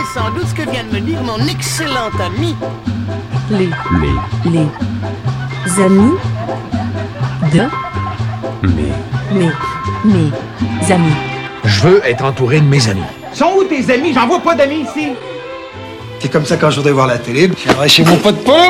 sans doute ce que vient de me dire mon excellent ami. Les amis de mes amis. Je veux être entouré de mes amis. Sont où tes amis? J'en vois pas d'amis ici. C'est comme ça quand je voudrais voir la télé, je viendrai chez mon pote Polo.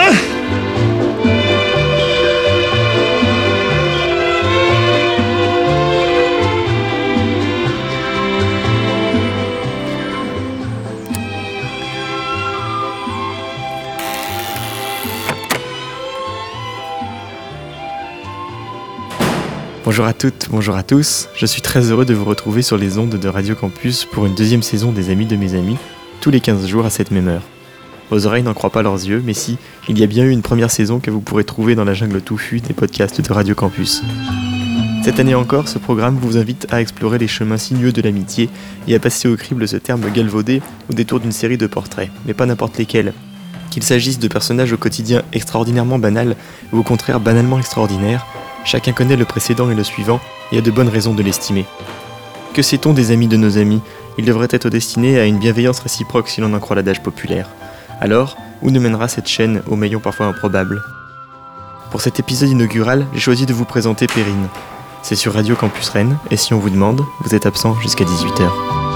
Bonjour à toutes, bonjour à tous, je suis très heureux de vous retrouver sur les ondes de Radio Campus pour une deuxième saison des Amis de mes amis, tous les 15 jours à cette même heure. Vos oreilles n'en croient pas leurs yeux, mais si, il y a bien eu une première saison que vous pourrez trouver dans la jungle touffue des podcasts de Radio Campus. Cette année encore, ce programme vous invite à explorer les chemins sinueux de l'amitié et à passer au crible ce terme galvaudé au détour d'une série de portraits, mais pas n'importe lesquels. Qu'il s'agisse de personnages au quotidien extraordinairement banals ou au contraire banalement extraordinaires, chacun connaît le précédent et le suivant et a de bonnes raisons de l'estimer. Que sait-on des amis de nos amis? Ils devraient être destinés à une bienveillance réciproque si l'on en croit l'adage populaire. Alors, où nous mènera cette chaîne aux maillons parfois improbables? Pour cet épisode inaugural, j'ai choisi de vous présenter Perrine. C'est sur Radio Campus Rennes, et si on vous demande, vous êtes absent jusqu'à 18h.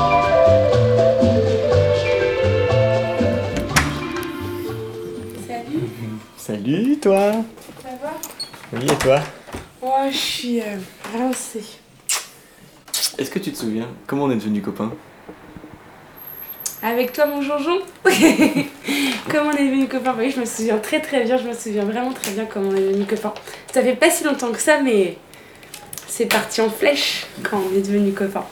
Salut. Salut toi. Ça va? Oui, et toi? Oh, je suis rincée. Est-ce que tu te souviens comment on est devenus copains? Avec toi, mon jonjon. Comment on est devenus copains? Oui, je me souviens très bien, je me souviens vraiment très bien comment on est devenus copains. Ça fait pas si longtemps que ça, mais c'est parti en flèche quand on est devenus copains.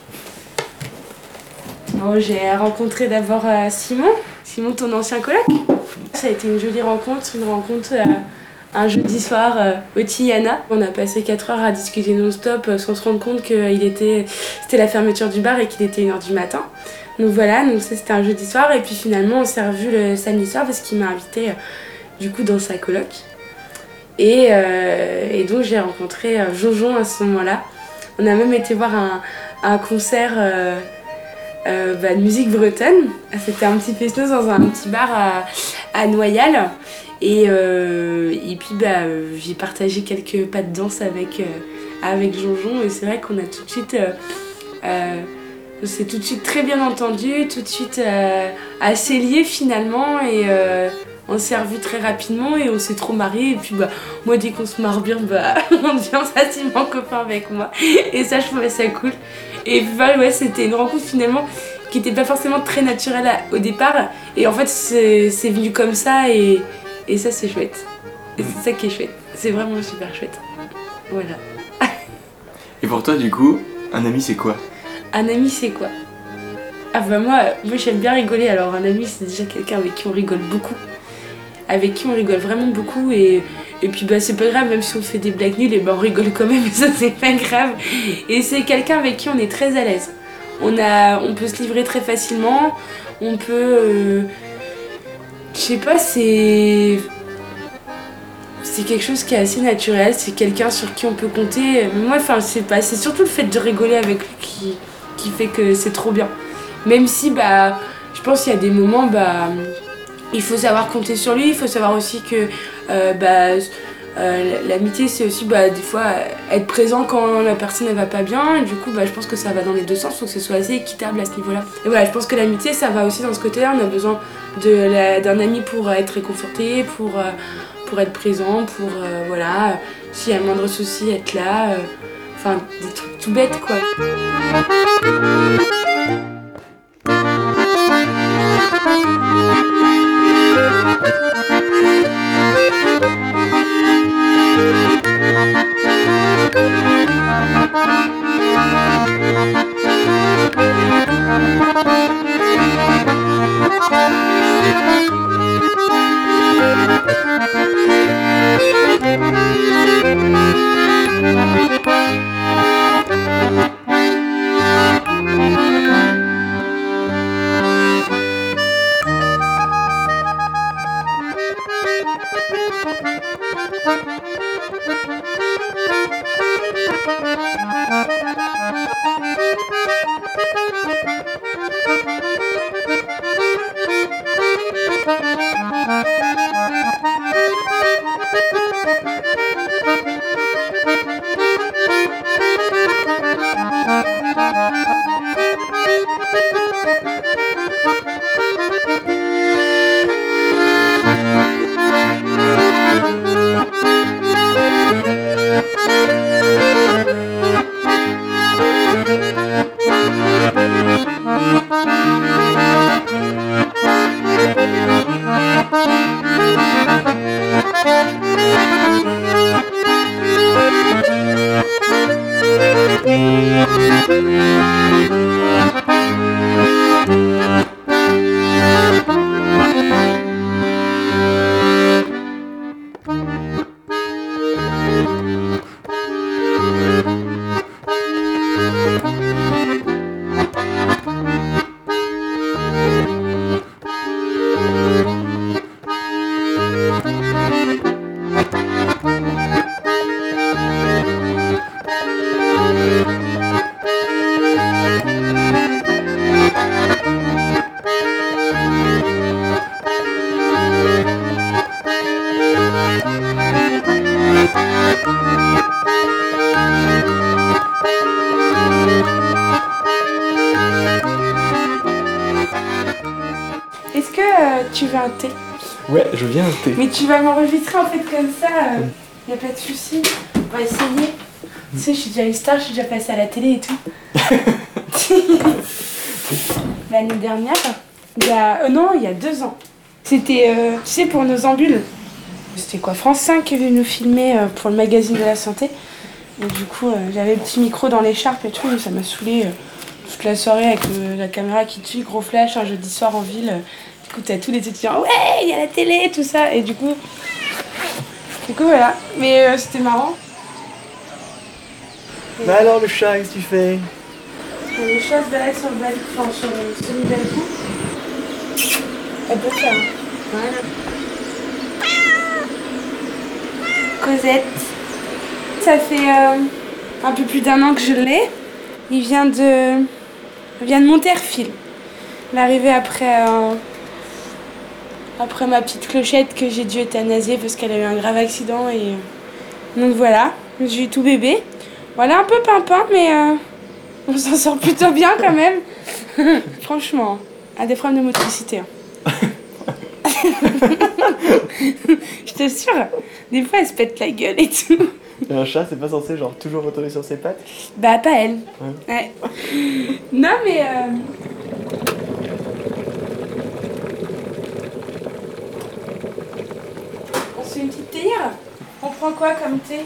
Bon, j'ai rencontré d'abord Simon, ton ancien coloc. Ça a été une jolie rencontre, un jeudi soir au Tiana. On a passé 4 heures à discuter non-stop sans se rendre compte que c'était la fermeture du bar et qu'il était 1h du matin. Donc voilà, ça c'était un jeudi soir et puis finalement on s'est revus le samedi soir parce qu'il m'a invité du coup dans sa coloc. Et donc j'ai rencontré Jonjon à ce moment-là. On a même été voir un concert de musique bretonne. C'était un petit festival dans un petit bar à Noyal. Et puis j'ai partagé quelques pas de danse avec Jonjon et c'est vrai qu'on a tout de suite on s'est tout de suite très bien entendu, tout de suite assez liés finalement et on s'est revus très rapidement et on s'est trop marrés et puis moi dès qu'on se marre bien on devient facilement copains avec moi et ça je trouvais ça cool et puis ouais, c'était une rencontre finalement qui était pas forcément très naturelle au départ et en fait c'est venu comme ça et ça c'est chouette. Et c'est ça qui est chouette. C'est vraiment super chouette. Voilà. Et pour toi du coup, un ami c'est quoi? Un ami c'est quoi? Ah moi j'aime bien rigoler, alors un ami c'est déjà quelqu'un avec qui on rigole beaucoup. Avec qui on rigole vraiment beaucoup et puis c'est pas grave, même si on fait des blagues nulles et on rigole quand même et ça c'est pas grave. Et c'est quelqu'un avec qui on est très à l'aise. On peut se livrer très facilement, on peut... je sais pas, c'est quelque chose qui est assez naturel, c'est quelqu'un sur qui on peut compter. Moi, c'est surtout le fait de rigoler avec lui qui fait que c'est trop bien. Même si, je pense qu'il y a des moments, il faut savoir compter sur lui, il faut savoir aussi que l'amitié, c'est aussi des fois être présent quand la personne elle va pas bien. Et du coup, je pense que ça va dans les deux sens, faut que ce soit assez équitable à ce niveau-là. Et voilà, je pense que l'amitié, ça va aussi dans ce côté-là. On a besoin d'un ami pour être réconforté, pour être présent, pour s'il y a le moindre souci, être là. Des trucs tout bêtes quoi. un thé. Ouais, je viens un thé. Mais tu vas m'enregistrer en fait comme ça, y a pas de souci. On va essayer. Tu sais, je suis déjà une star, je suis déjà passée à la télé et tout. L'année dernière, il y a 2 ans. C'était, tu sais, pour nos ambules. C'était quoi, France 5 qui est venu nous filmer pour le magazine de la santé. Et du coup, j'avais le petit micro dans l'écharpe et tout, et ça m'a saoulée toute la soirée avec la caméra qui tue, gros flash, un jeudi soir en ville. Du coup, t'as tous les étudiants, ouais, il y a la télé, tout ça. Et du coup voilà. Mais c'était marrant. Bah alors, le chat, qu'est-ce que tu fais? Les chats se baladent sur le balcon, enfin sur le semi-balcon. Elle peut faire. Voilà. Cosette. Ça fait un peu plus d'1 an que je l'ai. Il vient de Monterfil. Il est arrivé après ma petite clochette que j'ai dû euthanasier parce qu'elle a eu un grave accident. Et donc voilà, j'ai eu tout bébé. Voilà, un peu pimpin, mais on s'en sort plutôt bien quand même. Franchement, a des problèmes de motricité. Je t'assure, des fois elle se pète la gueule et tout. Et un chat, c'est pas censé genre toujours retourner sur ses pattes? Bah pas elle. Ouais. Non mais on se fait une petite théière. On prend quoi comme thé?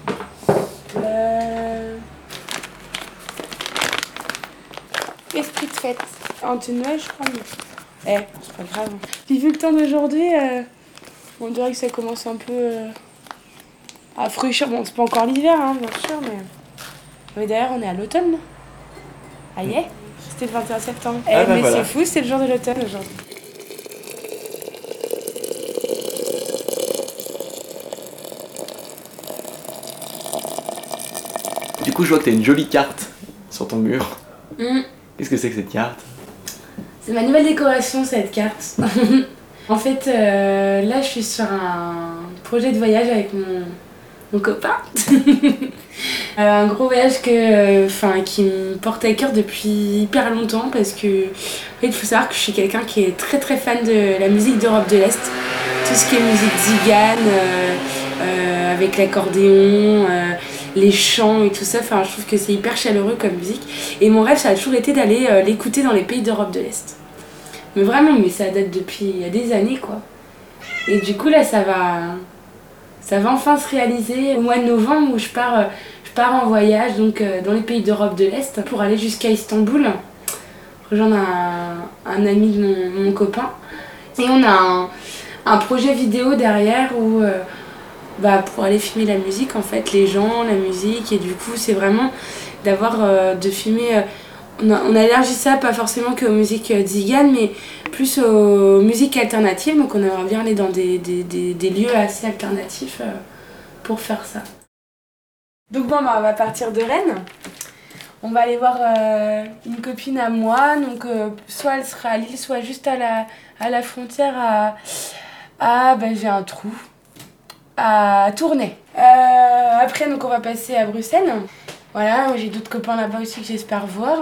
Esprit de fête. En thé de Noël, je crois. Mais... c'est pas grave. Puis vu le temps d'aujourd'hui, on dirait que ça commence un peu à fraîchir. Bon, c'est pas encore l'hiver, hein, bien sûr, mais d'ailleurs, on est à l'automne. Ah yeah, c'était le 21 septembre. Ah bah mais voilà. c'est fou, c'est le jour de l'automne aujourd'hui. Du coup, je vois que t'as une jolie carte sur ton mur. Mm. Qu'est-ce que c'est que cette carte? C'est ma nouvelle décoration, cette carte. En fait, là, je suis sur un projet de voyage avec mon copain. Un gros voyage qui me porte à cœur depuis hyper longtemps parce que, en fait, il faut savoir que je suis quelqu'un qui est très très fan de la musique d'Europe de l'Est. Tout ce qui est musique zigane, avec l'accordéon, les chants et tout ça, enfin, je trouve que c'est hyper chaleureux comme musique. Et mon rêve, ça a toujours été d'aller l'écouter dans les pays d'Europe de l'Est. Mais vraiment, mais ça date depuis il y a des années, quoi. Et du coup, là, ça va enfin se réaliser au mois de novembre où je pars en voyage donc, dans les pays d'Europe de l'Est pour aller jusqu'à Istanbul, rejoindre un ami de mon copain. Et on a un projet vidéo derrière où... pour aller filmer la musique, en fait, les gens, la musique, et du coup c'est vraiment de filmer, on a élargi ça pas forcément qu'aux musiques tziganes mais plus aux musiques alternatives, donc on aimerait bien aller dans des lieux assez alternatifs pour faire ça. Donc bon, on va partir de Rennes, on va aller voir une copine à moi, donc soit elle sera à Lille, soit juste à la frontière j'ai un trou. À Tournai. Après, donc, on va passer à Bruxelles. Voilà, j'ai d'autres copains là-bas aussi que j'espère voir.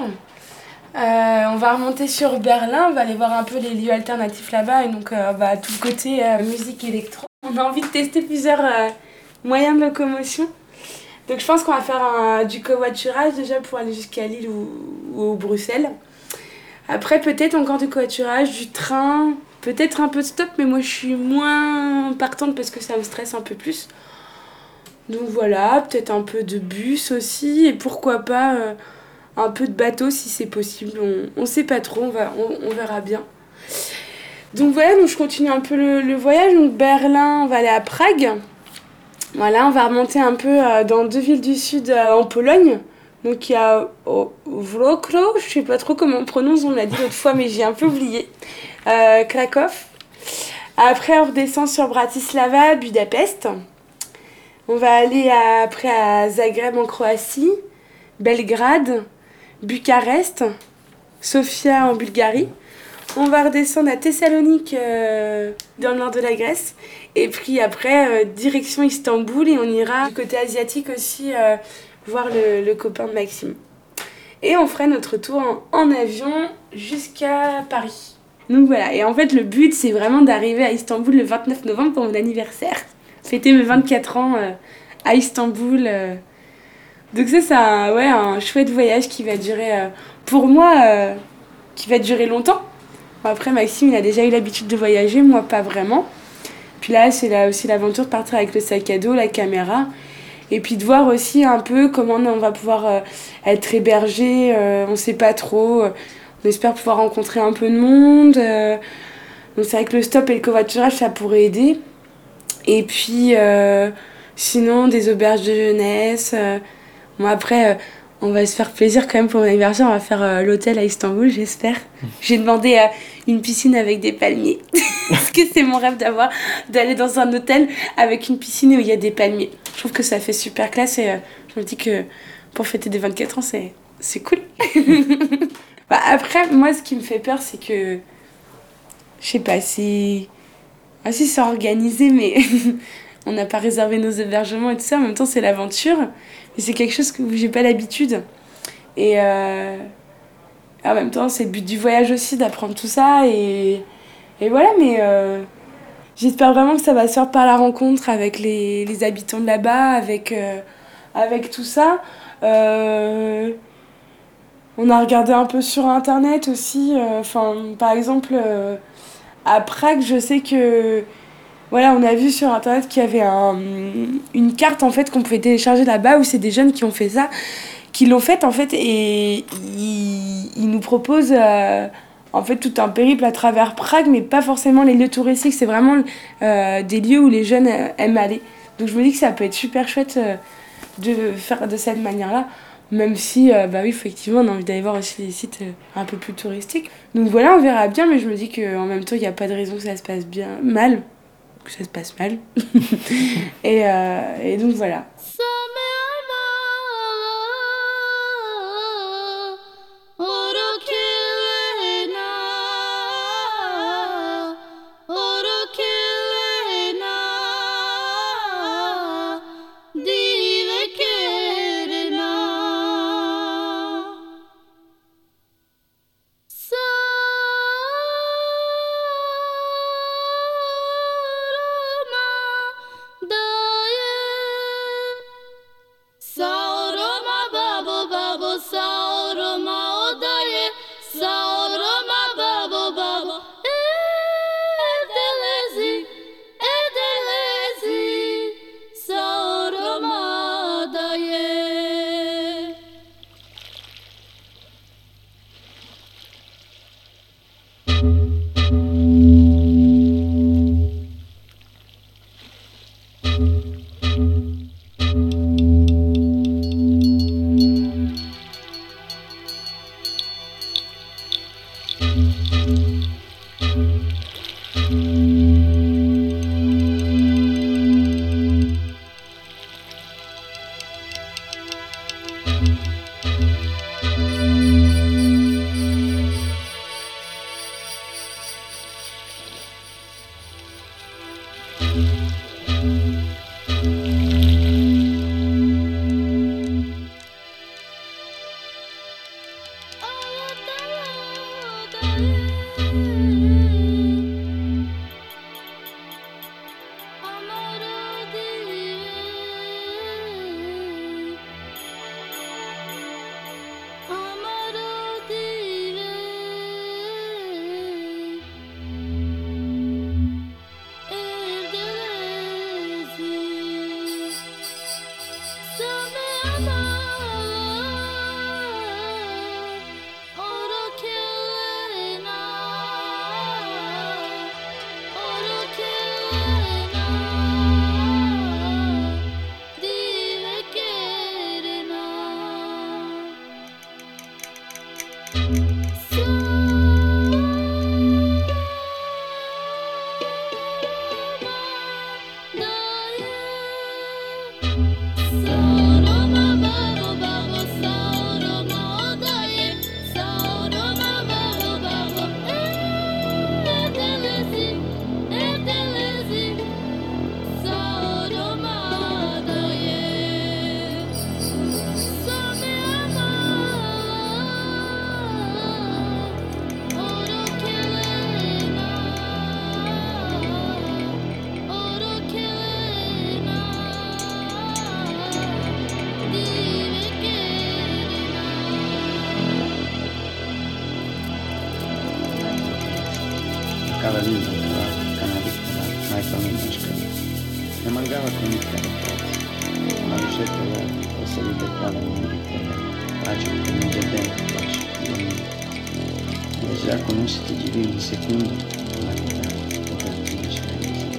On va remonter sur Berlin, on va aller voir un peu les lieux alternatifs là-bas. Et donc, tout le côté musique électro. On a envie de tester plusieurs moyens de locomotion. Donc, je pense qu'on va faire du covoiturage déjà pour aller jusqu'à Lille ou Bruxelles. Après, peut-être encore du covoiturage, du train... Peut-être un peu de stop, mais moi je suis moins partante parce que ça me stresse un peu plus. Donc voilà, peut-être un peu de bus aussi, et pourquoi pas un peu de bateau si c'est possible. On sait pas trop, on verra bien. Donc voilà, donc je continue un peu le voyage. Donc Berlin, on va aller à Prague. Voilà, on va remonter un peu dans 2 villes du sud en Pologne. Donc il y a Wrocław, je sais pas trop comment on prononce, on me l'a dit l'autre fois mais j'ai un peu oublié. Krakow. Après on redescend sur Bratislava, Budapest. On va aller après à Zagreb en Croatie, Belgrade, Bucarest, Sofia en Bulgarie. On va redescendre à Thessalonique dans le nord de la Grèce. Et puis après, direction Istanbul et on ira du côté asiatique aussi voir le copain de Maxime. Et on fera notre tour en avion jusqu'à Paris. Donc voilà, et en fait le but c'est vraiment d'arriver à Istanbul le 29 novembre pour mon anniversaire. Fêter mes 24 ans à Istanbul. Donc ça c'est un chouette voyage qui va durer, pour moi, qui va durer longtemps. Bon, après Maxime il a déjà eu l'habitude de voyager, moi pas vraiment. Puis là c'est là aussi l'aventure de partir avec le sac à dos, la caméra. Et puis de voir aussi un peu comment on va pouvoir être hébergé, on sait pas trop. On espère pouvoir rencontrer un peu de monde. Donc c'est vrai que le stop et le covoiturage, ça pourrait aider. Et puis, sinon, des auberges de jeunesse. Bon, après, on va se faire plaisir quand même pour mon anniversaire. On va faire l'hôtel à Istanbul, j'espère. J'ai demandé une piscine avec des palmiers. Parce que c'est mon rêve d'aller dans un hôtel avec une piscine où il y a des palmiers. Je trouve que ça fait super classe et je me dis que pour fêter des 24 ans, c'est cool. Bah après, moi, ce qui me fait peur, c'est que... Je sais pas, si c'est organisé, mais on n'a pas réservé nos hébergements et tout ça. En même temps, c'est l'aventure. Mais c'est quelque chose où j'ai pas l'habitude. Et en même temps, c'est le but du voyage aussi, d'apprendre tout ça. Et voilà, mais j'espère vraiment que ça va se faire par la rencontre avec les habitants de là-bas, avec tout ça. On a regardé un peu sur internet aussi, par exemple à Prague, je sais que voilà, on a vu sur internet qu'il y avait une carte en fait qu'on pouvait télécharger là-bas où c'est des jeunes qui ont fait ça, qui l'ont faite en fait, et ils nous proposent en fait tout un périple à travers Prague, mais pas forcément les lieux touristiques, c'est vraiment des lieux où les jeunes aiment aller. Donc je me dis que ça peut être super chouette de faire de cette manière-là. Même si, bah oui, effectivement, on a envie d'aller voir aussi les sites un peu plus touristiques. Donc voilà, on verra bien, mais je me dis qu'en même temps, il n'y a pas de raison que ça se passe mal. Que ça se passe mal. et donc voilà. cercare questa libertà la pace che non è bene, pace já conosci de viver um segundo na vida toda a diferença.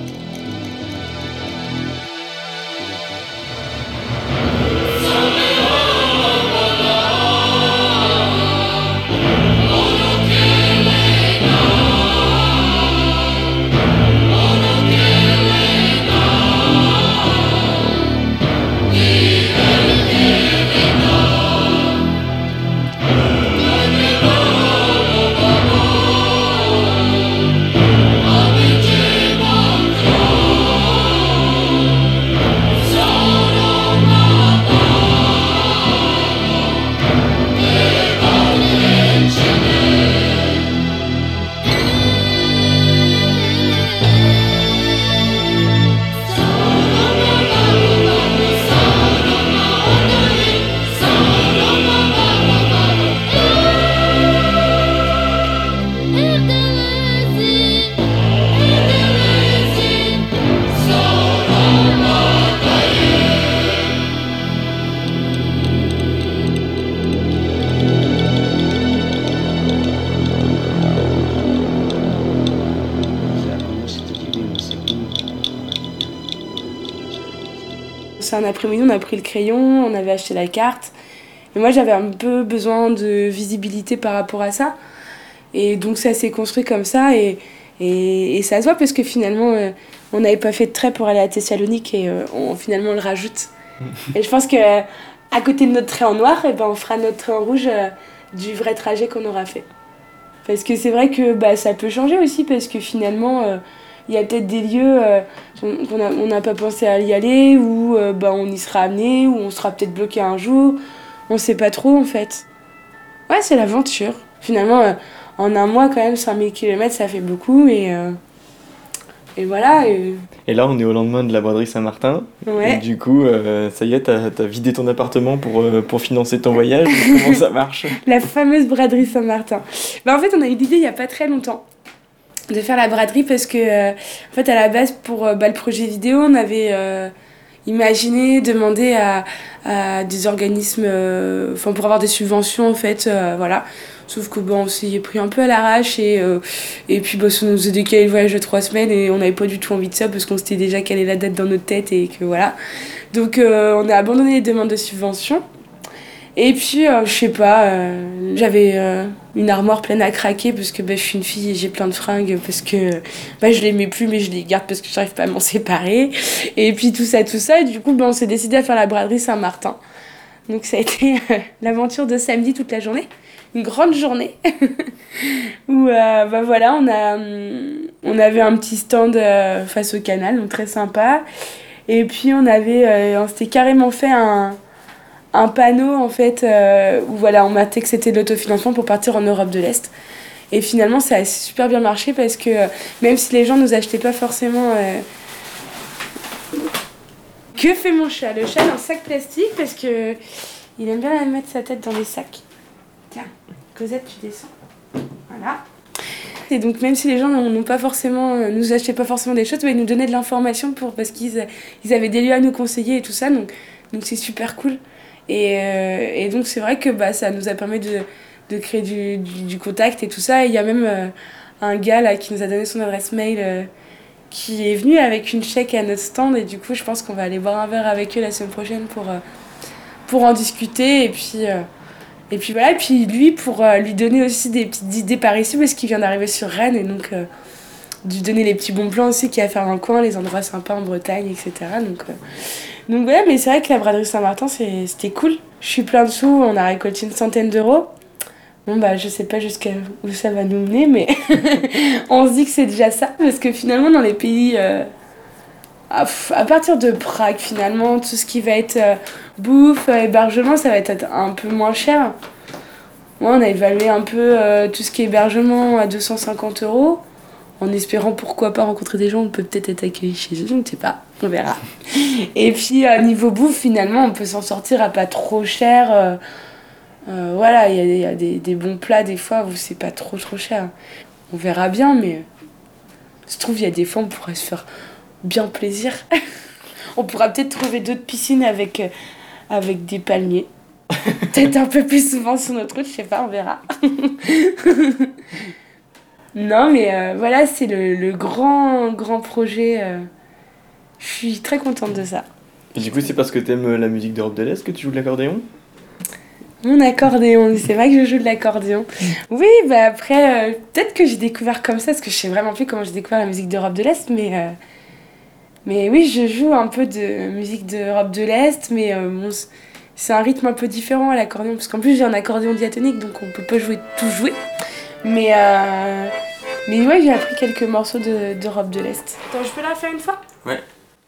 C'est un après-midi, on a pris le crayon, on avait acheté la carte. Et moi, j'avais un peu besoin de visibilité par rapport à ça. Et donc, ça s'est construit comme ça. Et ça se voit parce que finalement, on n'avait pas fait de trait pour aller à Thessalonique et finalement, on le rajoute. Et je pense qu'à côté de notre trait en noir, on fera notre trait en rouge du vrai trajet qu'on aura fait. Parce que c'est vrai que ça peut changer aussi parce que finalement... il y a peut-être des lieux qu'on n'a pas pensé à y aller, où on y sera amené, où on sera peut-être bloqué un jour. On sait pas trop en fait. Ouais, c'est l'aventure. Finalement, en un mois quand même, 5000 km, ça fait beaucoup et voilà. Et là, on est au lendemain de la braderie Saint-Martin. Ouais. Et du coup, ça y est, t'as vidé ton appartement pour financer ton voyage. Comment ça marche ? La fameuse braderie Saint-Martin. En fait, on a eu l'idée il y a pas très longtemps de faire la braderie parce que en fait à la base pour le projet vidéo on avait imaginé demander à des organismes pour avoir des subventions en fait voilà, sauf que on s'y est pris un peu à l'arrache et puis ça nous faisait décaler le voyage de 3 semaines et on n'avait pas du tout envie de ça parce qu'on s'était déjà calé la date dans notre tête et que voilà, donc on a abandonné les demandes de subventions. Et puis, je sais pas, j'avais une armoire pleine à craquer parce que je suis une fille et j'ai plein de fringues parce que je les mets plus mais je les garde parce que j'arrive pas à m'en séparer. Et puis tout ça, et du coup, on s'est décidé à faire la braderie Saint-Martin. Donc ça a été l'aventure de samedi toute la journée, une grande journée où voilà, on avait un petit stand face au canal, donc très sympa. Et puis on s'était carrément fait un panneau en fait où voilà, on marquait que c'était de l'autofinancement pour partir en Europe de l'Est. Et finalement ça a super bien marché parce que même si les gens nous achetaient pas forcément Que fait mon chat ? Le chat dans un sac plastique parce que il aime bien mettre sa tête dans les sacs. Tiens, Cosette, tu descends. Voilà. Et donc même si les gens n'ont pas forcément, nous achetaient pas forcément des choses, ils nous donnaient de l'information parce qu'ils avaient des lieux à nous conseiller et tout ça, donc c'est super cool. Et donc c'est vrai que ça nous a permis de créer du contact et tout ça. Et il y a même un gars là qui nous a donné son adresse mail qui est venu avec une chèque à notre stand et du coup je pense qu'on va aller boire un verre avec eux la semaine prochaine pour en discuter et puis voilà, et puis lui pour lui donner aussi des petites idées par ici parce qu'il vient d'arriver sur Rennes et donc lui donner les petits bons plans aussi qu'il y a à faire dans le coin, les endroits sympas en Bretagne, etc. Donc voilà, mais c'est vrai que la braderie Saint-Martin c'était cool. Je suis plein de sous, on a récolté 100 d'euros. Bon je sais pas jusqu'à où ça va nous mener, mais on se dit que c'est déjà ça, parce que finalement dans les pays, à partir de Prague finalement, tout ce qui va être bouffe, hébergement, ça va être un peu moins cher. Moi on a évalué un peu tout ce qui est hébergement à 250 €, en espérant pourquoi pas rencontrer des gens, on peut peut-être être accueillis chez eux, je ne sais pas, on verra. Et puis niveau bouffe finalement on peut s'en sortir à pas trop cher. Voilà, il y a des bons plats des fois où c'est pas trop cher. On verra bien, mais se trouve il y a des fois on pourrait se faire bien plaisir. On pourra peut-être trouver d'autres piscines avec des palmiers. Peut-être un peu plus souvent sur notre route, je sais pas, on verra. Non, mais voilà, c'est le grand projet. Je suis très contente de ça. Et du coup, c'est parce que t'aimes la musique d'Europe de l'Est que tu joues de l'accordéon ? Mon accordéon, c'est vrai que je joue de l'accordéon. Oui, bah après, peut-être que j'ai découvert comme ça, parce que je sais vraiment plus comment j'ai découvert la musique d'Europe de l'Est, mais oui, je joue un peu de musique d'Europe de l'Est, mais bon, c'est un rythme un peu différent à l'accordéon, parce qu'en plus j'ai un accordéon diatonique, donc on peut pas tout jouer. Mais ouais, j'ai appris quelques morceaux d'Europe de l'Est. Attends, je peux la faire une fois ? Ouais.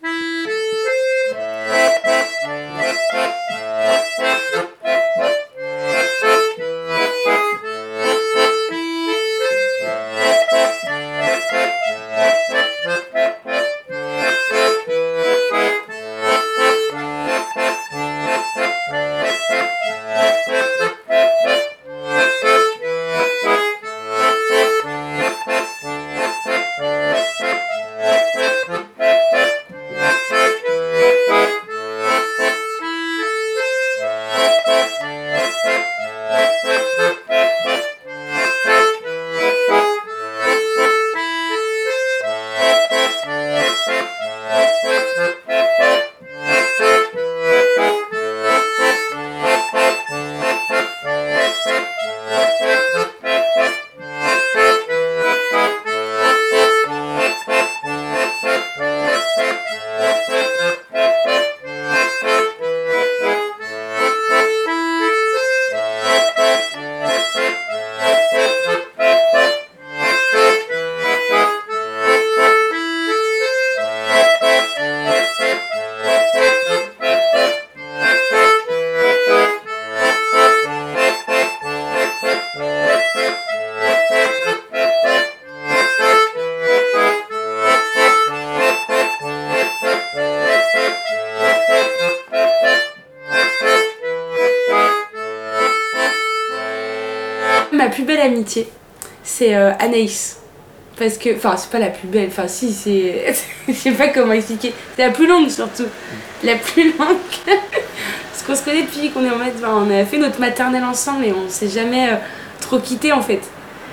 Ma plus belle amitié, c'est Anaïs. Parce que, enfin, c'est pas la plus belle, enfin, si, c'est. Je sais pas comment expliquer. C'est la plus longue surtout. La plus longue. Parce qu'on se connaît depuis qu'on est en mode. Enfin, on a fait notre maternelle ensemble et on s'est jamais trop quittés en fait.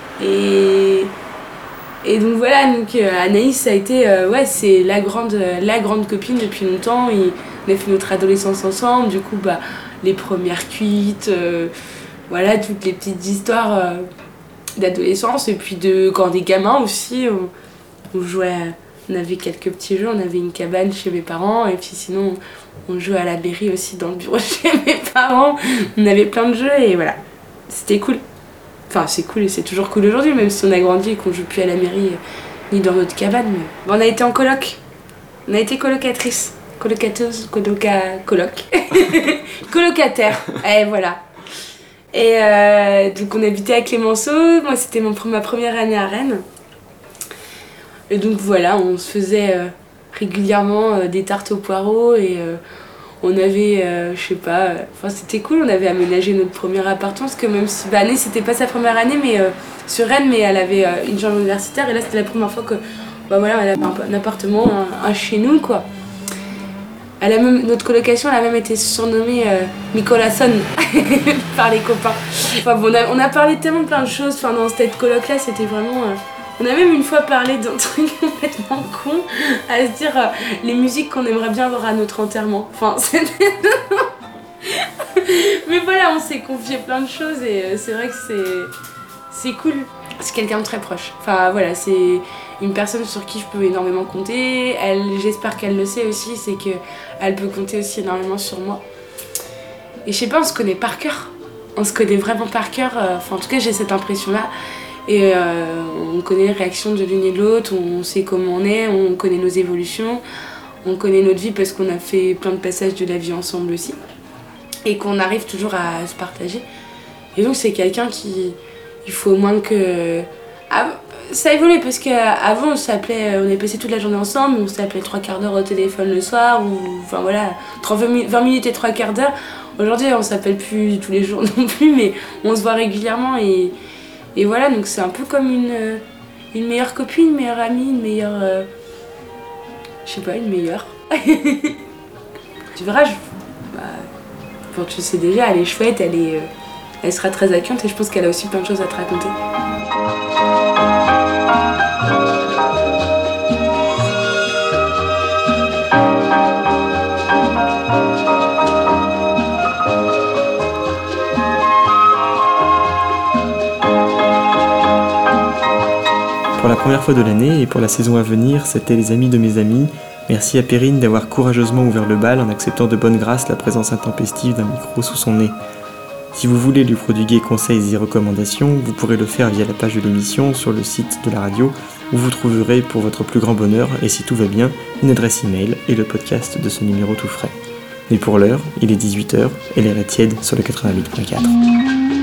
Et donc voilà, donc, Anaïs, ça a été. Ouais, c'est la grande copine depuis longtemps. Et on a fait notre adolescence ensemble, du coup, bah, les premières cuites. Voilà, toutes les petites histoires d'adolescence et puis quand des gamins aussi, on jouait, on avait quelques petits jeux, on avait une cabane chez mes parents et puis sinon on jouait à la mairie aussi dans le bureau chez mes parents, on avait plein de jeux et voilà, c'était cool. Enfin c'est cool et c'est toujours cool aujourd'hui même si on a grandi et qu'on joue plus à la mairie ni dans notre cabane. Mais... Bon, on a été en coloc, on a été colocatrice, colocateuse, coloc, colocataire, et voilà. Et donc on habitait à Clémenceau, moi c'était ma première année à Rennes. Et donc voilà, on se faisait régulièrement des tartes aux poireaux et on avait, je sais pas, enfin c'était cool, on avait aménagé notre premier appartement parce que même si Anne c'était pas sa première année mais sur Rennes, mais elle avait une chambre universitaire et là c'était la première fois que bah voilà, elle avait un appartement, un chez nous quoi. Notre colocation elle a même été surnommée Nicolasson par les copains. Enfin, bon, on a parlé tellement de plein de choses dans cette coloc là, c'était vraiment... on a même une fois parlé d'un truc complètement con, à se dire les musiques qu'on aimerait bien voir à notre enterrement. Enfin, c'était... Mais voilà, on s'est confié plein de choses et c'est vrai que c'est cool. C'est quelqu'un de très proche. Enfin voilà, c'est une personne sur qui je peux énormément compter. J'espère qu'elle le sait aussi, c'est qu'elle peut compter aussi énormément sur moi. Et je sais pas, on se connaît par cœur. On se connaît vraiment par cœur. Enfin en tout cas j'ai cette impression-là. Et on connaît les réactions de l'une et de l'autre, on sait comment on est, on connaît nos évolutions, on connaît notre vie parce qu'on a fait plein de passages de la vie ensemble aussi. Et qu'on arrive toujours à se partager. Et donc c'est quelqu'un qui... Il faut au moins que... ça a évolué parce qu'avant on s'appelait, on est passé toute la journée ensemble, on s'appelait 3 quarts d'heure au téléphone le soir, ou enfin voilà, 20 minutes et 3 quarts d'heure. Aujourd'hui on s'appelle plus tous les jours non plus, mais on se voit régulièrement et voilà, donc c'est un peu comme une meilleure copine, une meilleure amie, une meilleure... je sais pas, une meilleure. Tu verras, bon, tu sais déjà, elle est chouette, elle sera très accueillante et je pense qu'elle a aussi plein de choses à te raconter. Pour la première fois de l'année et pour la saison à venir, c'était les amis de mes amis. Merci à Perrine d'avoir courageusement ouvert le bal en acceptant de bonne grâce la présence intempestive d'un micro sous son nez. Si vous voulez lui prodiguer conseils et recommandations, vous pourrez le faire via la page de l'émission sur le site de la radio où vous trouverez pour votre plus grand bonheur, et si tout va bien, une adresse email et le podcast de ce numéro tout frais. Mais pour l'heure, il est 18h et l'air est tiède sur le 88.4.